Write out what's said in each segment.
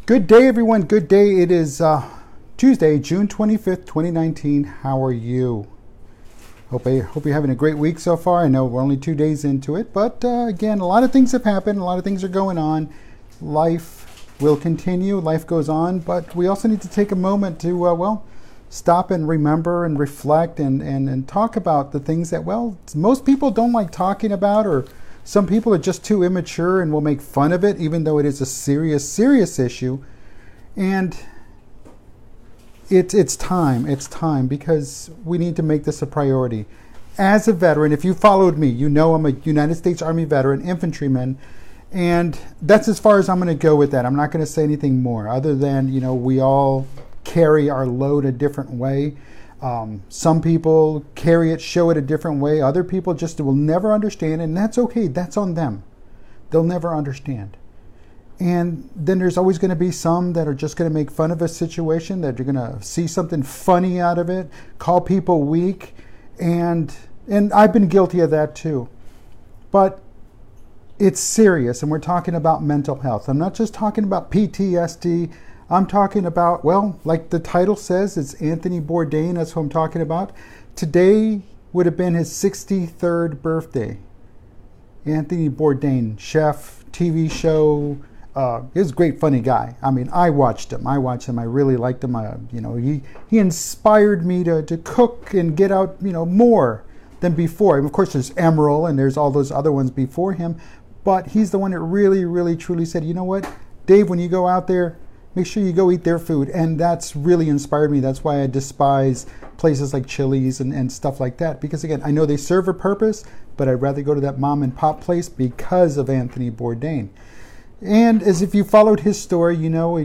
Good day, everyone. Good day. It is Tuesday, June 25th, 2019. How are you? Hope you're having a great week so far. I know we're only 2 days into it, but again, a lot of things have happened. A lot of things are going on. Life will continue. Life goes on, but we also need to take a moment to, stop and remember and reflect and talk about the things that, most people don't like talking about, or some people are just too immature and will make fun of it, even though it is a serious, serious issue. And it's time because we need to make this a priority. As a veteran, if you followed me, you know I'm a United States Army veteran, infantryman, and that's as far as I'm going to go with that. I'm not going to say anything more other than, we all carry our load a different way. Some people carry it, show it a different way. Other people just will never understand, and that's okay. That's on them. They'll never understand. And then there's always going to be some that are just going to make fun of a situation, that you're going to see something funny out of it, call people weak, and I've been guilty of that too. But it's serious, and we're talking about mental health. I'm not just talking about PTSD. I'm talking about, like the title says, it's Anthony Bourdain. That's who I'm talking about. Today would have been his 63rd birthday. Anthony Bourdain, chef, TV show. He's a great, funny guy. I mean, I watched him. I really liked him. He inspired me to cook and get out, more than before. And of course, there's Emeril and there's all those other ones before him. But he's the one that really, really, truly said, you know what, Dave, when you go out there, make sure you go eat their food. And that's really inspired me. That's why I despise places like Chili's and stuff like that. Because again, I know they serve a purpose, but I'd rather go to that mom and pop place because of Anthony Bourdain. And as if you followed his story,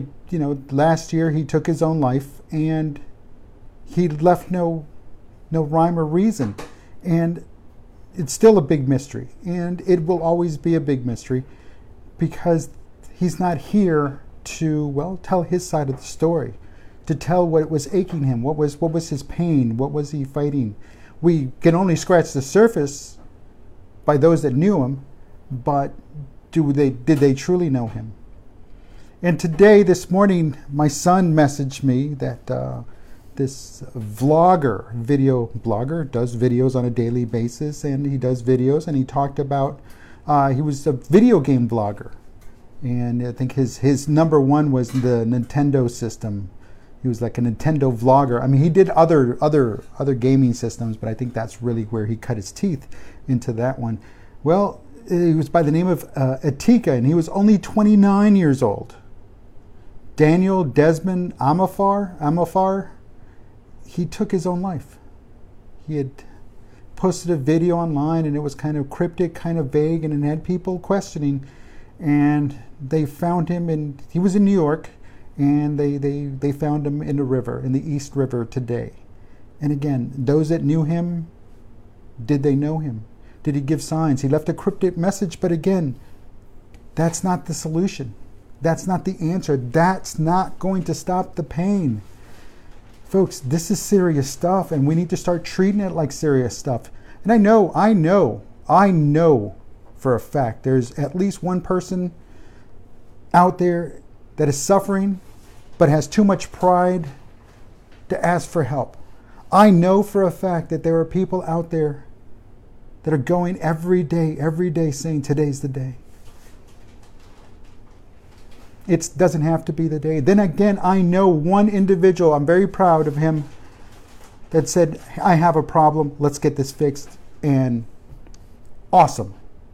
last year he took his own life and he left no rhyme or reason. And it's still a big mystery. And it will always be a big mystery because he's not here to, tell his side of the story, to tell what was aching him, what was his pain, what was he fighting. We can only scratch the surface by those that knew him, but did they truly know him? And today, this morning, my son messaged me that this video blogger, does videos on a daily basis, and he does videos, and he talked about, he was a video game vlogger. And I think his number one was the Nintendo system. He was like a Nintendo vlogger. I mean, he did other gaming systems, but I think that's really where he cut his teeth into that one. Well, he was by the name of Etika, and he was only 29 years old. Daniel Desmond Amafar, he took his own life. He had posted a video online, and it was kind of cryptic, kind of vague, and it had people questioning. And they found him he was in New York, and they found him in the river, in the East River today. And again, those that knew him, did they know him? Did he give signs? He left a cryptic message, but again, that's not the solution. That's not the answer. That's not going to stop the pain. Folks, this is serious stuff, and we need to start treating it like serious stuff. And I know for a fact there's at least one person out there that is suffering but has too much pride to ask for help. I know for a fact that there are people out there that are going every day saying today's the day. It doesn't have to be the day. Then again, I know one individual, I'm very proud of him, that said, I have a problem, let's get this fixed. And awesome.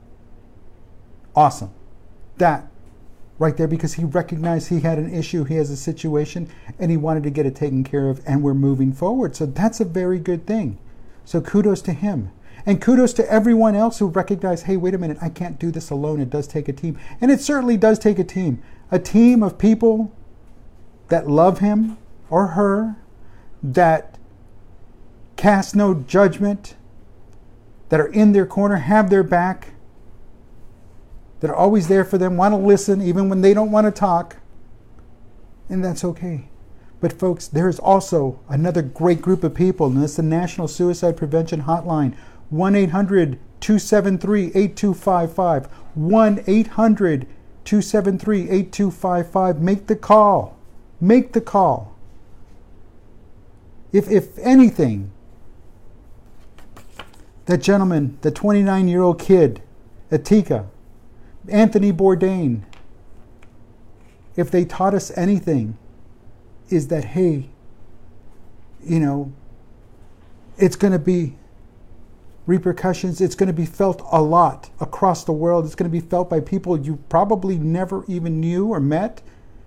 That right there, because he recognized he had an issue, he has a situation, and he wanted to get it taken care of, and we're moving forward. So that's a very good thing. So kudos to him. And kudos to everyone else who recognized, hey, wait a minute, I can't do this alone. It does take a team. And it certainly does take a team. A team of people that love him or her, that cast no judgment, that are in their corner, have their back, that are always there for them, want to listen even when they don't want to talk. And that's okay. But folks, there is also another great group of people, and that's the National Suicide Prevention Hotline, 1-800-273-8255, 1-800-273-8255. Make the call. Make the call. If anything, that gentleman, the 29-year-old kid, Atika, Anthony Bourdain, if they taught us anything, is that, hey, it's going to be repercussions. It's going to be felt a lot across the world. It's going to be felt by people you probably never even knew or met.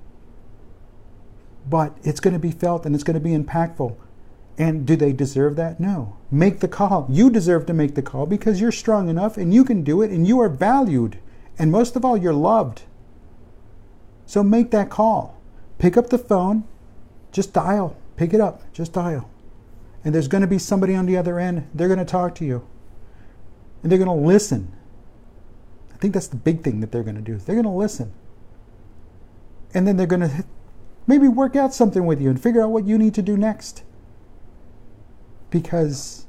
But it's going to be felt and it's going to be impactful. And do they deserve that? No. Make the call. You deserve to make the call because you're strong enough and you can do it and you are valued. And most of all, you're loved. So make that call. Pick up the phone. Just dial. Pick it up. Just dial. And there's going to be somebody on the other end. They're going to talk to you. And they're going to listen. I think that's the big thing that they're going to do. They're going to listen. And then they're going to maybe work out something with you and figure out what you need to do next. Because,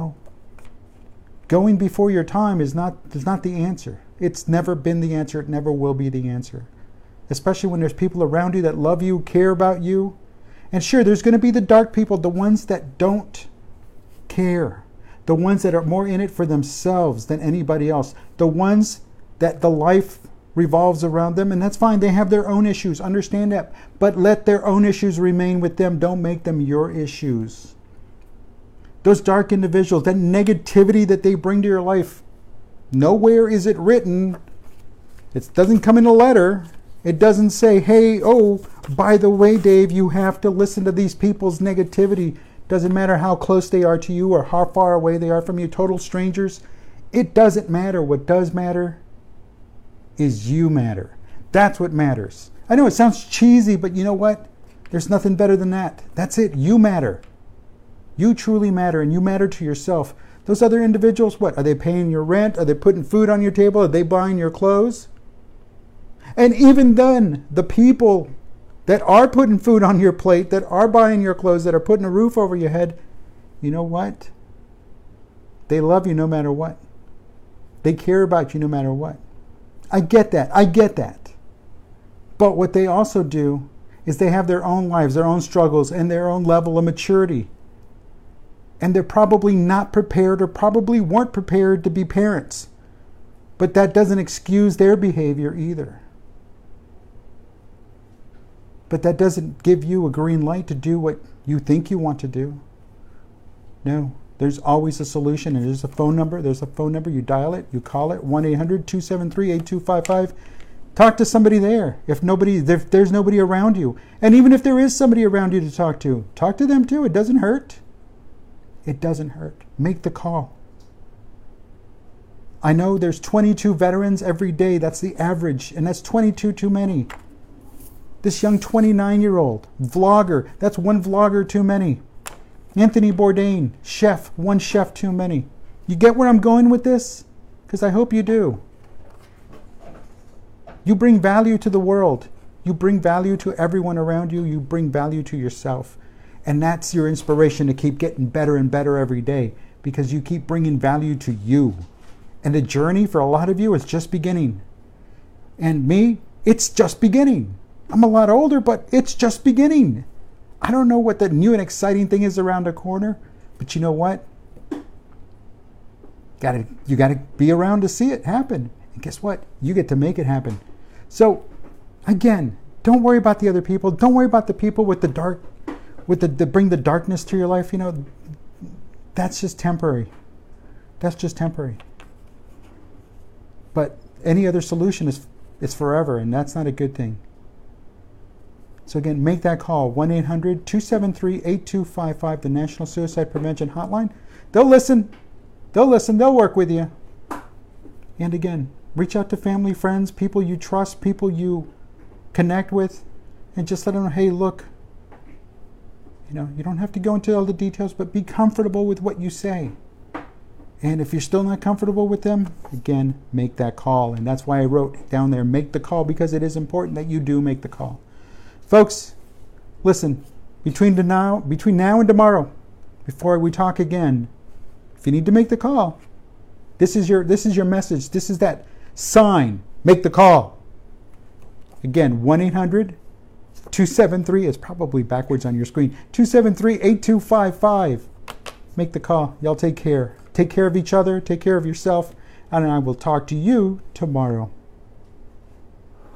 going before your time is not the answer. It's never been the answer. It never will be the answer. Especially when there's people around you that love you, care about you. And sure, there's going to be the dark people, the ones that don't care. The ones that are more in it for themselves than anybody else. The ones that the life revolves around them, and that's fine. They have their own issues. Understand that. But let their own issues remain with them. Don't make them your issues. Those dark individuals, that negativity that they bring to your life, nowhere is it written. It doesn't come in a letter. It doesn't say, hey, by the way, Dave, you have to listen to these people's negativity. Doesn't matter how close they are to you or how far away they are from you, total strangers. It doesn't matter. What does matter is you matter. That's what matters. I know it sounds cheesy, but you know what? There's nothing better than that. That's it. You matter. You truly matter, and you matter to yourself. Those other individuals, what? Are they paying your rent? Are they putting food on your table? Are they buying your clothes? And even then, the people that are putting food on your plate, that are buying your clothes, that are putting a roof over your head, you know what? They love you no matter what. They care about you no matter what. I get that. I get that. But what they also do is they have their own lives, their own struggles, and their own level of maturity. And they're probably not prepared or probably weren't prepared to be parents. But that doesn't excuse their behavior either. But that doesn't give you a green light to do what you think you want to do. No, there's always a solution, and there's a phone number. There's a phone number. You dial it, you call it, 1-800-273-8255. Talk to somebody there. If there's nobody around you. And even if there is somebody around you to talk to them too. It doesn't hurt. It doesn't hurt. Make the call. I know there's 22 veterans every day. That's the average, and that's 22 too many. This young 29-year-old vlogger, that's one vlogger too many. Anthony Bourdain, chef, one chef too many. You get where I'm going with this? Because I hope you do. You bring value to the world. You bring value to everyone around you. You bring value to yourself. And that's your inspiration to keep getting better and better every day, because you keep bringing value to you. And the journey for a lot of you is just beginning. And me, it's just beginning. I'm a lot older, but it's just beginning. I don't know what the new and exciting thing is around the corner, but you know what? You gotta be around to see it happen. And guess what? You get to make it happen. So, again, don't worry about the other people. Don't worry about the people with the dark, bring the darkness to your life. That's just temporary. That's just temporary. But any other solution is forever, and that's not a good thing. So again, make that call, 1-800-273-8255, the National Suicide Prevention Hotline. They'll listen. They'll work with you. And again, reach out to family, friends, people you trust, people you connect with, and just let them know, hey, look, you don't have to go into all the details, but be comfortable with what you say. And if you're still not comfortable with them, again, make that call. And that's why I wrote down there, make the call, because it is important that you do make the call. Folks, listen, between now and tomorrow, before we talk again, if you need to make the call, this is your message. This is that sign. Make the call. Again, 1-800-273, it's probably backwards on your screen, 273-8255. Make the call. Y'all take care. Take care of each other. Take care of yourself. And I will talk to you tomorrow.